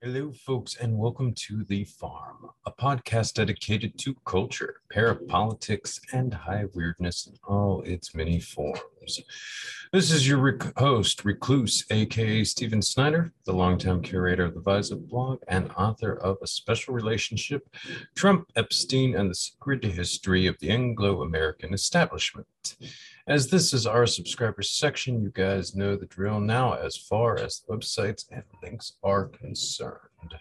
Hello, folks, and welcome to The Farm, a podcast dedicated to culture, parapolitics, and high weirdness in all its many forms. This is your host, Recluse, aka Stephen Snyder, the longtime curator of the Visa blog and author of A Special Relationship, Trump, Epstein, and the Secret History of the Anglo-American Establishment. As this is our subscribers section, you guys know the drill now as far as the websites and links are concerned.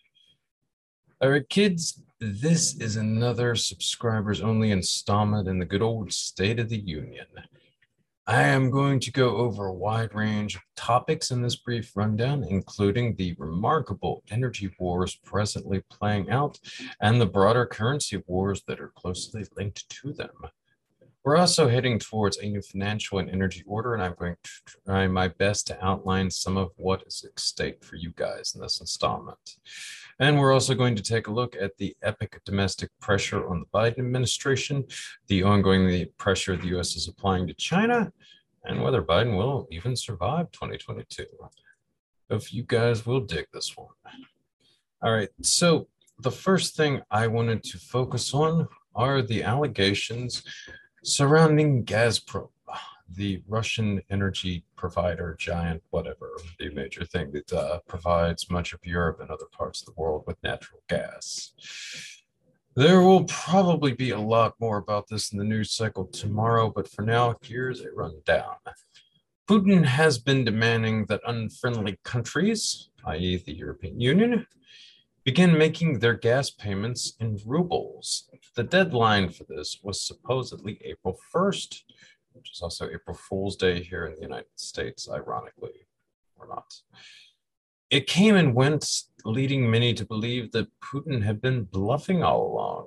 All right, kids, this is another subscribers only installment in the good old State of the Union. I am going to go over a wide range of topics in this brief rundown, including the remarkable energy wars presently playing out and the broader currency wars that are closely linked to them. We're also heading towards a new financial and energy order, and I'm going to try my best to outline some of what is at stake for you guys in this installment. And we're also going to take a look at the epic domestic pressure on the Biden administration, the ongoing pressure the U.S. is applying to China, and whether Biden will even survive 2022. If you guys will dig this one. All right, so the first thing I wanted to focus on are the allegations surrounding Gazprom, the Russian energy provider giant, whatever, the major thing that provides much of Europe and other parts of the world with natural gas. There will probably be a lot more about this in the news cycle tomorrow, but for now, here's a rundown. Putin has been demanding that unfriendly countries, i.e. the European Union, begin making their gas payments in rubles. The deadline for this was supposedly April 1st, which is also April Fool's Day here in the United States, ironically, or not. It came and went, leading many to believe that Putin had been bluffing all along.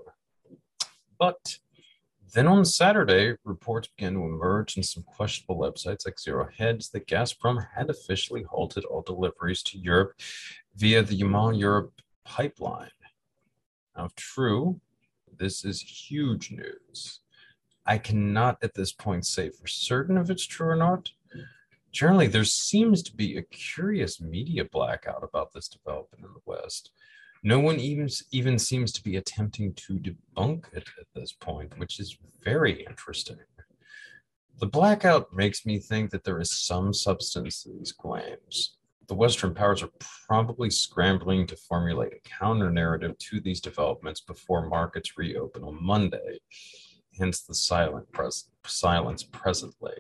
But then on Saturday, reports began to emerge in some questionable websites like Zero Hedge that Gazprom had officially halted all deliveries to Europe via the Yamal Europe pipeline. Now, true, this is huge news. I cannot at this point say for certain if it's true or not. Generally, there seems to be a curious media blackout about this development in the West. No one even seems to be attempting to debunk it at this point, which is very interesting. The blackout makes me think that there is some substance to these claims. The Western powers are probably scrambling to formulate a counter narrative to these developments before markets reopen on Monday, hence the silence presently.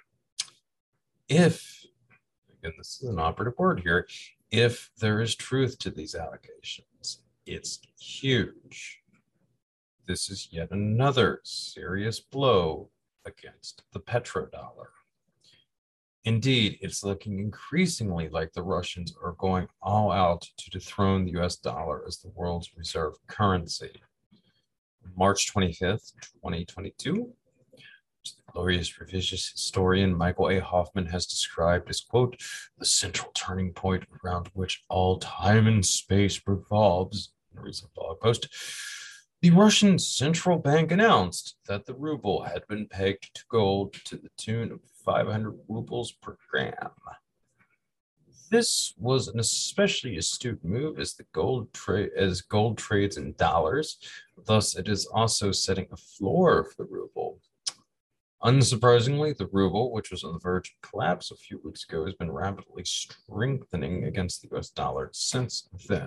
If, again, this is an operative word here, if there is truth to these allegations, it's huge. This is yet another serious blow against the petrodollar. Indeed, it's looking increasingly like the Russians are going all out to dethrone the US dollar as the world's reserve currency. March 25th, 2022, the glorious revisionist historian Michael A. Hoffman has described as, quote, the central turning point around which all time and space revolves, in a recent blog post. The Russian central bank announced that the ruble had been pegged to gold to the tune of 500 rubles per gram. This was an especially astute move as gold trades in dollars. Thus, it is also setting a floor for the ruble. Unsurprisingly, the ruble, which was on the verge of collapse a few weeks ago, has been rapidly strengthening against the US dollar since then.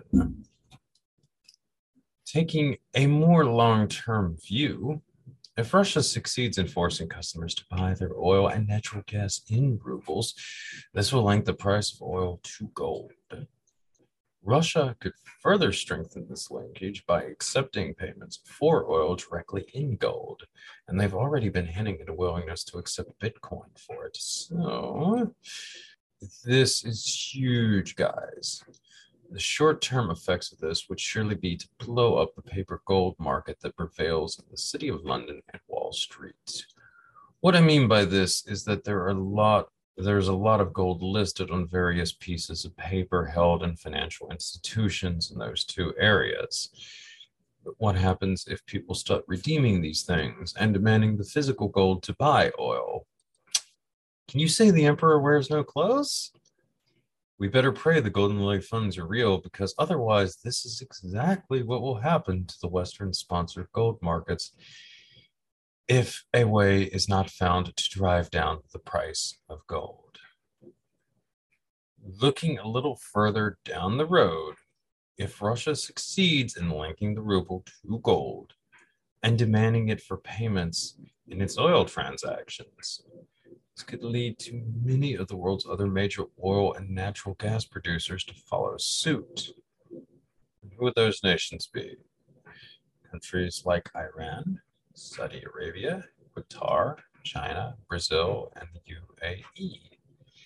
Taking a more long-term view, if Russia succeeds in forcing customers to buy their oil and natural gas in rubles, this will link the price of oil to gold. Russia could further strengthen this linkage by accepting payments for oil directly in gold, and they've already been hinting at a willingness to accept Bitcoin for it. So this is huge, guys. The short-term effects of this would surely be to blow up the paper gold market that prevails in the City of London and Wall Street. What I mean by this is that there's a lot of gold listed on various pieces of paper held in financial institutions in those two areas. But what happens if people start redeeming these things and demanding the physical gold to buy oil? Can you say the emperor wears no clothes? We better pray the Golden Lily funds are real, because otherwise this is exactly what will happen to the Western sponsored gold markets if a way is not found to drive down the price of gold. Looking a little further down the road, if Russia succeeds in linking the ruble to gold and demanding it for payments in its oil transactions, this could lead to many of the world's other major oil and natural gas producers to follow suit. And who would those nations be? Countries like Iran, Saudi Arabia, Qatar, China, Brazil, and the UAE.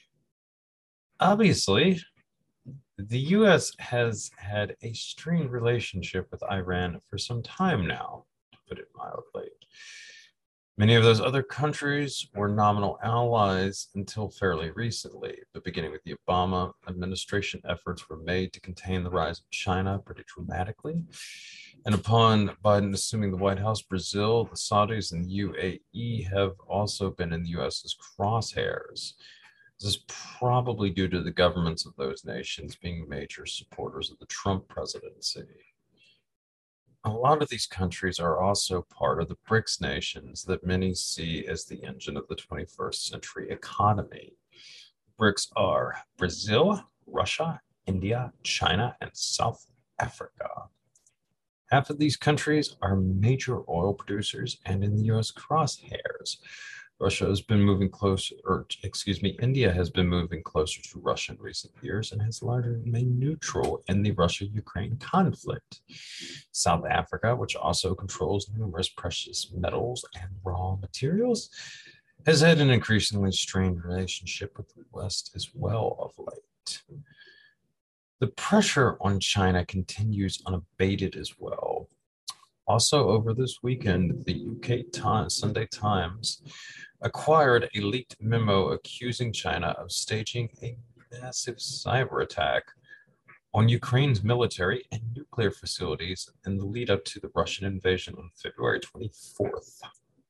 Obviously, the US has had a strained relationship with Iran for some time now, to put it mildly. Many of those other countries were nominal allies until fairly recently, but beginning with the Obama administration, efforts were made to contain the rise of China pretty dramatically. And upon Biden assuming the White House, Brazil, the Saudis, and the UAE have also been in the US's crosshairs. This is probably due to the governments of those nations being major supporters of the Trump presidency. A lot of these countries are also part of the BRICS nations that many see as the engine of the 21st century economy. BRICS are Brazil, Russia, India, China, and South Africa. Half of these countries are major oil producers and in the US crosshairs. Russia has been moving closer, India has been moving closer to Russia in recent years and has largely remained neutral in the Russia-Ukraine conflict. South Africa, which also controls numerous precious metals and raw materials, has had an increasingly strained relationship with the West as well of late. The pressure on China continues unabated as well. Also, over this weekend, the UK Sunday Times acquired a leaked memo accusing China of staging a massive cyber attack on Ukraine's military and nuclear facilities in the lead up to the Russian invasion on February 24th.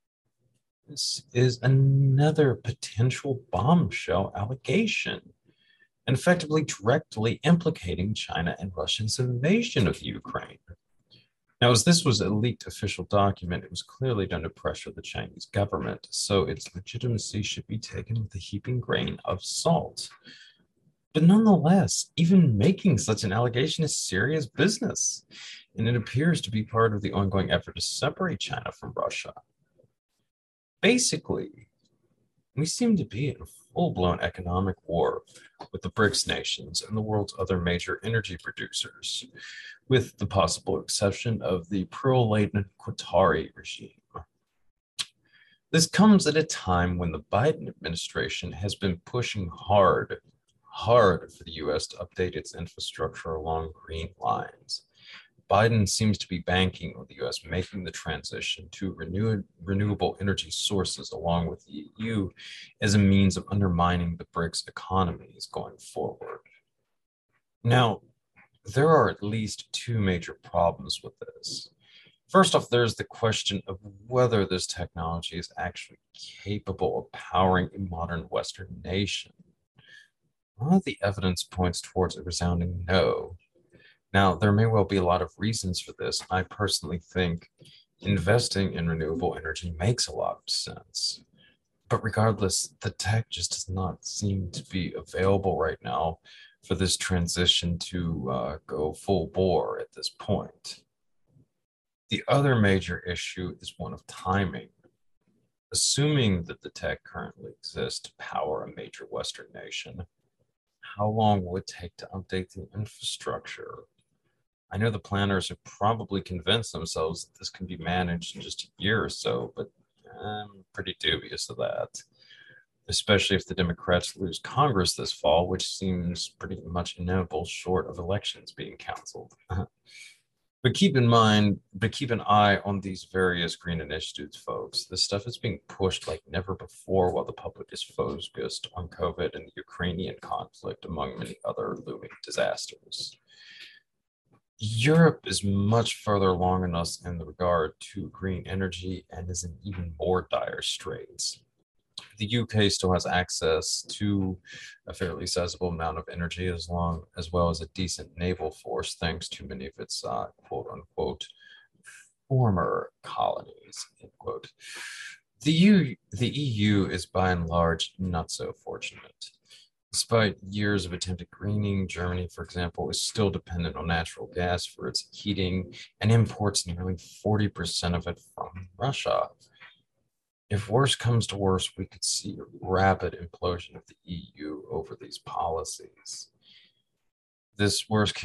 This is another potential bombshell allegation, and effectively directly implicating China and Russia's invasion of Ukraine. Now, as this was a leaked official document, it was clearly done to pressure the Chinese government, so its legitimacy should be taken with a heaping grain of salt. But nonetheless, even making such an allegation is serious business, and it appears to be part of the ongoing effort to separate China from Russia. Basically, we seem to be in a full-blown economic war with the BRICS nations and the world's other major energy producers, with the possible exception of the pro-laden Qatari regime. This comes at a time when the Biden administration has been pushing hard for the US to update its infrastructure along green lines. Biden seems to be banking on the US making the transition to renewable energy sources along with the EU as a means of undermining the BRICS economies going forward. Now, there are at least two major problems with this. First off, there's the question of whether this technology is actually capable of powering a modern Western nation. A lot of the evidence points towards a resounding no. Now, there may well be a lot of reasons for this. I personally think investing in renewable energy makes a lot of sense. But regardless, the tech just does not seem to be available right now for this transition to go full bore at this point. The other major issue is one of timing. Assuming that the tech currently exists to power a major Western nation, how long will it take to update the infrastructure? I know the planners have probably convinced themselves that this can be managed in just a year or so, but I'm pretty dubious of that, especially if the Democrats lose Congress this fall, which seems pretty much inevitable short of elections being canceled. But keep an eye on these various green initiatives, folks. This stuff is being pushed like never before while the public is focused on COVID and the Ukrainian conflict, among many other looming disasters. Europe is much further along in us in regard to green energy and is in even more dire straits. the UK still has access to a fairly sizable amount of energy as well as a decent naval force, thanks to many of its quote unquote former colonies, end quote. The EU is by and large not so fortunate. Despite years of attempted greening, Germany, for example, is still dependent on natural gas for its heating and imports nearly 40% of it from Russia. If worse comes to worse, we could see a rapid implosion of the EU over these policies. This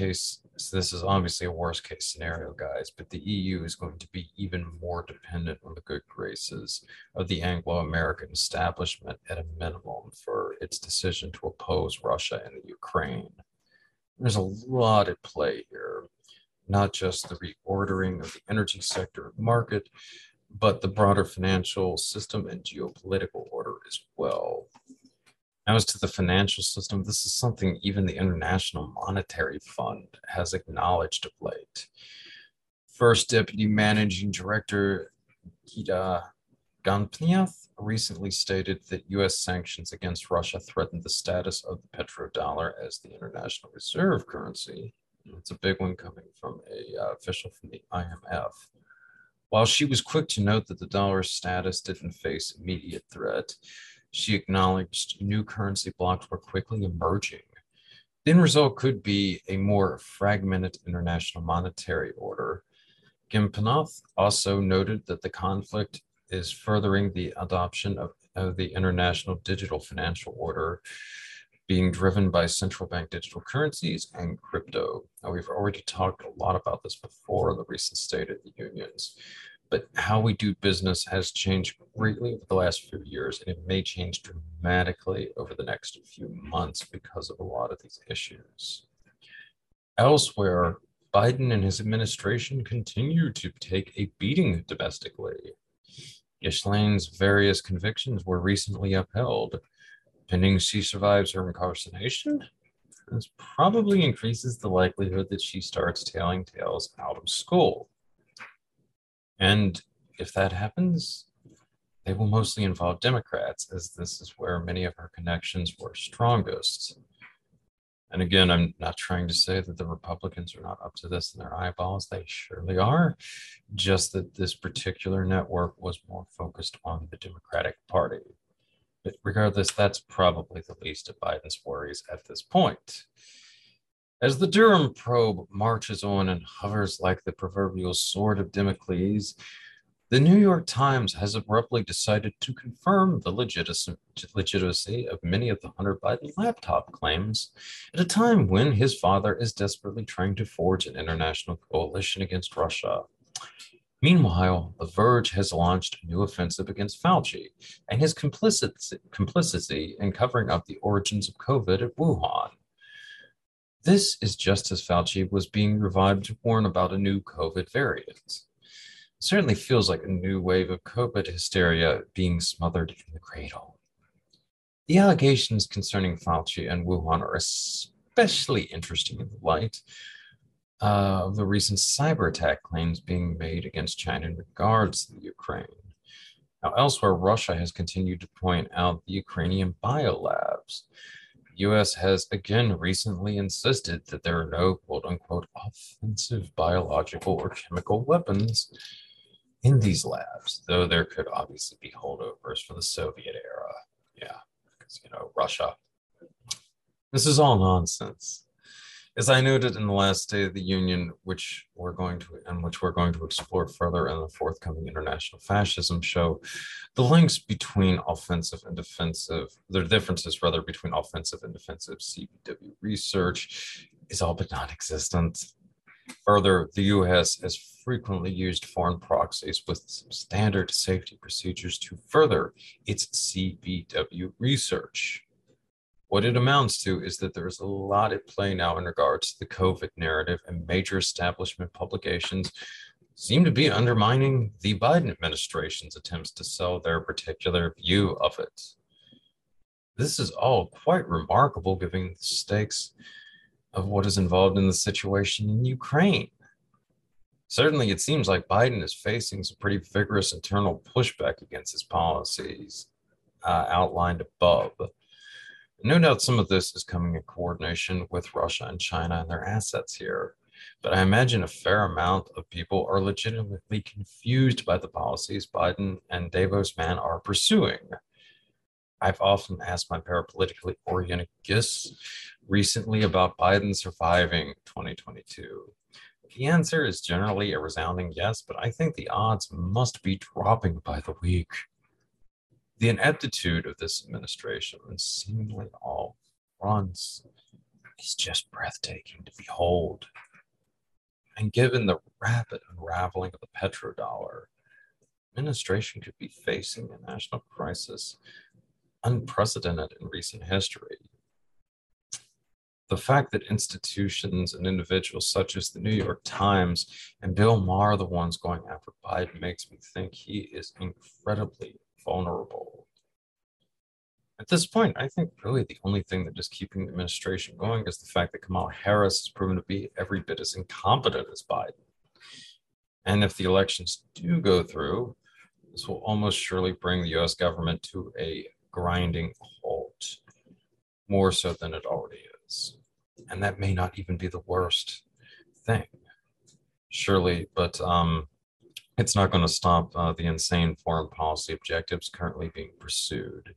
is obviously a worst case scenario, guys, but the EU is going to be even more dependent on the good graces of the Anglo-American establishment at a minimum for its decision to oppose Russia and the Ukraine. There's a lot at play here, not just the reordering of the energy sector market, but the broader financial system and geopolitical order as well. Now, as to the financial system, this is something even the International Monetary Fund has acknowledged of late. First Deputy Managing Director Gita Gampniath recently stated that U.S. sanctions against Russia threatened the status of the petrodollar as the international reserve currency. It's a big one coming from an official from the IMF. While she was quick to note that the dollar's status didn't face immediate threat, she acknowledged new currency blocks were quickly emerging. The end result could be a more fragmented international monetary order. Gimpanov also noted that the conflict is furthering the adoption of the international digital financial order, being driven by central bank digital currencies and crypto. Now, we've already talked a lot about this before in the recent State of the Unions, but how we do business has changed greatly over the last few years, and it may change dramatically over the next few months because of a lot of these issues. Elsewhere, Biden and his administration continue to take a beating domestically. Ghislaine's various convictions were recently upheld. Pending she survives her incarceration, this probably increases the likelihood that she starts telling tales out of school. And if that happens, they will mostly involve Democrats, as this is where many of her connections were strongest. And again, I'm not trying to say that the Republicans are not up to this in their eyeballs. They surely are. Just that this particular network was more focused on the Democratic Party. But regardless, that's probably the least of Biden's worries at this point. As the Durham probe marches on and hovers like the proverbial sword of Damocles, the New York Times has abruptly decided to confirm the legitimacy of many of the Hunter Biden laptop claims at a time when his father is desperately trying to forge an international coalition against Russia. Meanwhile, The Verge has launched a new offensive against Fauci and his complicity in covering up the origins of COVID at Wuhan. This is just as Fauci was being revived to warn about a new COVID variant. It certainly feels like a new wave of COVID hysteria being smothered in the cradle. The allegations concerning Fauci and Wuhan are especially interesting in the light of the recent cyber attack claims being made against China in regards to the Ukraine. Now, elsewhere, Russia has continued to point out the Ukrainian biolabs. The U.S. has again recently insisted that there are no quote-unquote offensive biological or chemical weapons in these labs, though there could obviously be holdovers from the Soviet era. Yeah, because, Russia. This is all nonsense. As I noted in the last State of the Union, which we're going to explore further in the forthcoming International Fascism show, the links between offensive and defensive, the differences rather between offensive and defensive CBW research is all but non-existent. Further, the U.S. has frequently used foreign proxies with some standard safety procedures to further its CBW research. What it amounts to is that there's a lot at play now in regards to the COVID narrative, and major establishment publications seem to be undermining the Biden administration's attempts to sell their particular view of it. This is all quite remarkable given the stakes of what is involved in the situation in Ukraine. Certainly, it seems like Biden is facing some pretty vigorous internal pushback against his policies. outlined above. No doubt some of this is coming in coordination with Russia and China and their assets here. But I imagine a fair amount of people are legitimately confused by the policies Biden and Davos man are pursuing. I've often asked my parapolitically oriented guests recently about Biden surviving 2022. The answer is generally a resounding yes, but I think the odds must be dropping by the week. The ineptitude of this administration and seemingly all fronts is just breathtaking to behold. And given the rapid unraveling of the petrodollar, administration could be facing a national crisis unprecedented in recent history. The fact that institutions and individuals such as the New York Times and Bill Maher are the ones going after Biden makes me think he is incredibly vulnerable. At this point, I think really the only thing that is keeping the administration going is the fact that Kamala Harris has proven to be every bit as incompetent as Biden. And if the elections do go through, this will almost surely bring the US government to a grinding halt, more so than it already is. And that may not even be the worst thing, surely, but it's not going to stop the insane foreign policy objectives currently being pursued.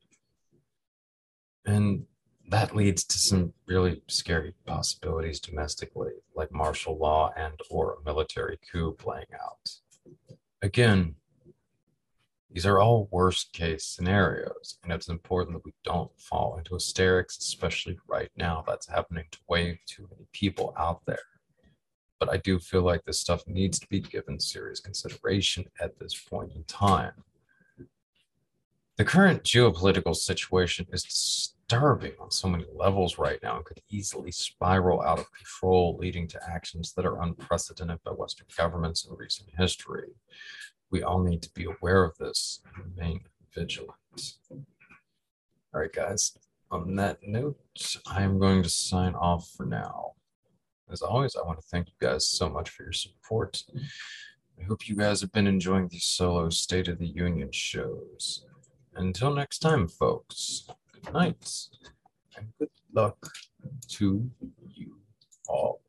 And that leads to some really scary possibilities domestically, like martial law and or a military coup playing out. Again, these are all worst case scenarios, and it's important that we don't fall into hysterics, especially right now. That's happening to way too many people out there. But I do feel like this stuff needs to be given serious consideration at this point in time. The current geopolitical situation is disturbing on so many levels right now and could easily spiral out of control, leading to actions that are unprecedented by Western governments in recent history. We all need to be aware of this and remain vigilant. All right, guys, on that note, I'm going to sign off for now. As always, I want to thank you guys so much for your support. I hope you guys have been enjoying these solo State of the Union shows. Until next time, folks, good night and good luck to you all.